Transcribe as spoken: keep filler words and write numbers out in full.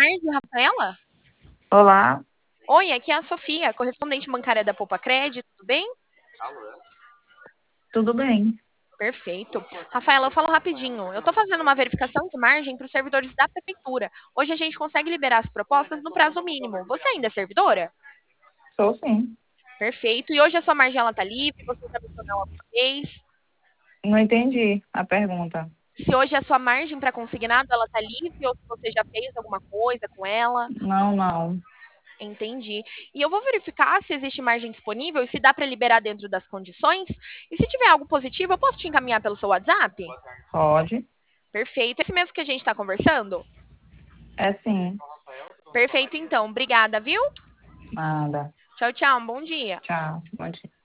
tarde, Rafaela. Olá, Oi, aqui é a Sofia, correspondente bancária da Poupa Crédito, tudo bem? tudo bem? Perfeito. Rafaela, eu falo rapidinho. Eu estou fazendo uma verificação de margem para os servidores da prefeitura. Hoje a gente consegue liberar as propostas no prazo mínimo. Você ainda é servidora? Sou sim. Perfeito. E hoje a sua margem ela tá livre? Você já mencionou ela uma vez? Não entendi a pergunta. Se hoje a sua margem para consignado ela tá livre ou se você já fez alguma coisa com ela? Não, não. Entendi. E eu vou verificar se existe margem disponível e se dá para liberar dentro das condições. E se tiver algo positivo, eu posso te encaminhar pelo seu WhatsApp? Pode? Perfeito. Esse mesmo que a gente está conversando? É sim. Perfeito, então. Obrigada, viu? Nada. Tchau, tchau. Um bom dia. Tchau. Bom dia.